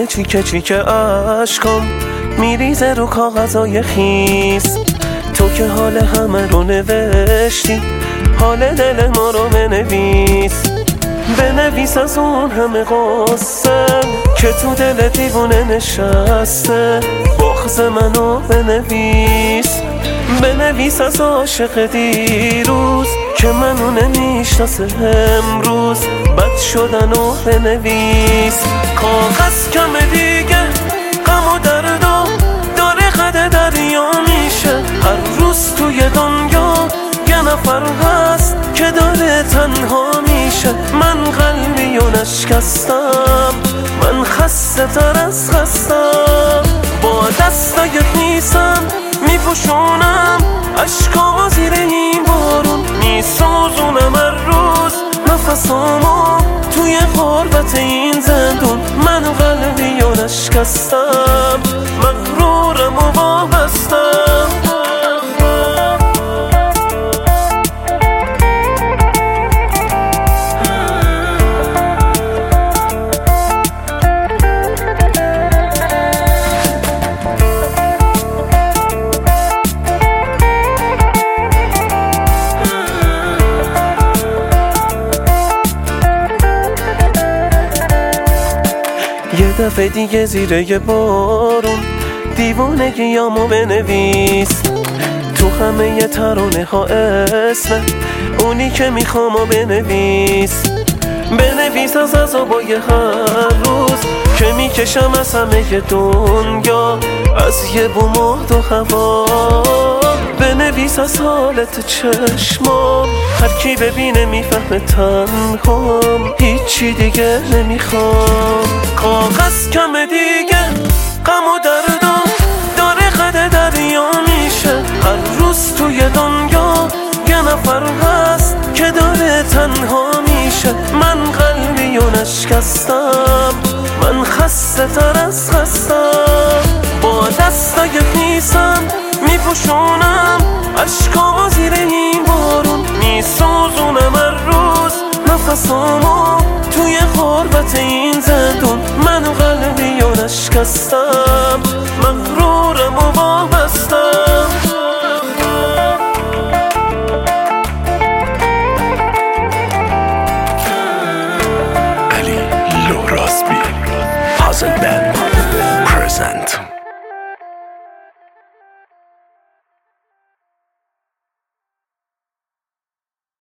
چیکه چیکه عشقام میریزه رو کاغذای خیس. تو که حال همه رو نوشتی، حال دل ما رو بنویس از اون همه قصه که تو دل دیوونه نشسته. بغض منو بنویس از عاشق دیروز که منو نمیشناسه امروز. بد شدنو بنویس. کاغذ کم دیگه غم و دردو داره قد دریا میشه. هر روز توی دنیا یه نفر هست که داره تنها میشه. من قلبی و نشکستم، من خسته تر از خستم. با دستای خیسم میپوشونم اشکامو زیر این بارون. میسوزونم هر روز نفسامو توی غربت این زندون. من قلبی و نشکستم، مغرورم و وابستم. یه دفعه دیگه زیر یه بارون دیوانگیامو بنویس. تو همه ی ترانه ها اسم اونی که میخوامو بنویس از عذابای هر روز که میکشم از همه ی دنیا، از یه بوم و دو هوا. بنویس از حالت چشمام، هر کی ببینه میفهمه تنهام، هیچی دیگه نمیخوام. کاغذ کم دیگه غم و دردم داره قد دریا میشه. هر روز توی دنیا یه نفر هست که داره تنها میشه. من قلبی و نشکستم، من خسته تر از خستم. با دستای خیسم میپوشونم اشکامو زیر این بارون. میسوزونم هر روز نفسامو توی غربت این زندون. من قلبی و نشکستم، من